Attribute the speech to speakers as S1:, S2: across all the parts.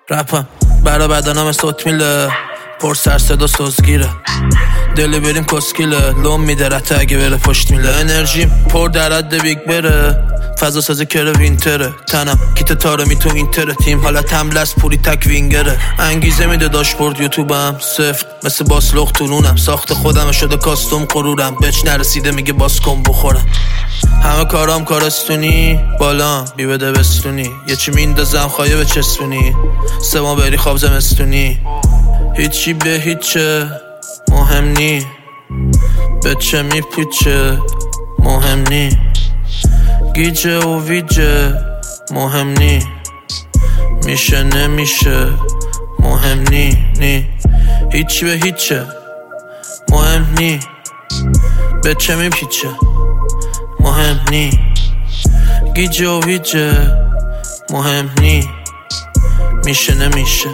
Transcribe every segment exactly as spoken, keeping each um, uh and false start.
S1: رپم برا بدنم صوت میله، پر سر صدا سوزگیره، دلی بریم کسکیله، لوم میده رته اگه بره پشت میله. انرژیم پر در حد بیگ بره، فضا سازی کره وینتره، تنم کیت تاره می تو اینتره، تیم حالت حمله از پوری تک وینگره. انگیزه میده داشبورد یوتیوبم صفر مثل باسلوخ تونونم، ساخت خودم شده کاستوم غرورم، بچ نرسیده میگه باز کن بخورم. همه کارام کارستونی، بالام بی بده بستونی، یه چی میندازم خواهی به چسبونی، سه ما بری خواب زمستونی. هیچی به هیچه مهم نی، به چه میپیچه مهم نی، گیجه و ویجه مهم نی، میشه نمیشه مهم نی نی. هیچی به هیچه مهم نی، به چه میپیچه مهم نی، گیجه و ویجه مهم نی، میشه نمیشه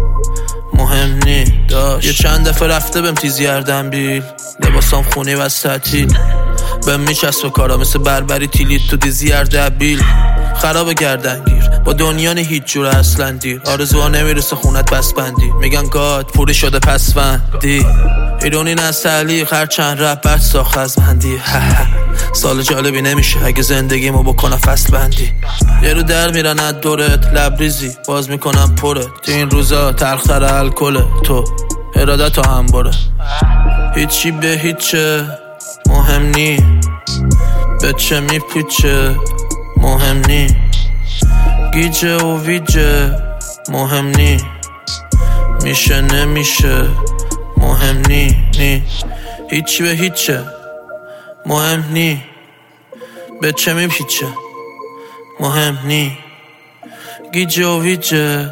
S1: مهم نی. داشت یه چند دفعه رفته بهم تیزی گردن بیل، لباسام خونی و تعطیل، بهم میچسبه کارا مثل بربری تیلیت تو دیزی اردبیل. خراب گردنگیر با دنیا نه هیچ جور اصلا دیر، آرزوها نمیرسه خونت بس بندی، میگن گاد پوری شده پسوندی، ایرونی نسلی خر چند رب بد ساخت از مندی. سال جالبی نمیشه اگه زندگیمو بکنم فصل بندی، یه رو در میرن از دورت لبریزی باز میکنم پره، تو این روزا تلختر الکله تو ارادت ها هم بره. هیچی به هیچه مهم نی، به چه میپیچه مهم نی، گیجه و ویجه مهم نی، میشه نمیشه مهم نی نی. هیچی به هیچه مهم نی، به چه میپیچه مهم نی، گیجه و ویجه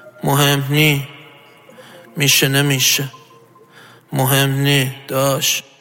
S1: مهم نی، میشه نمیشه مهم نی. داشت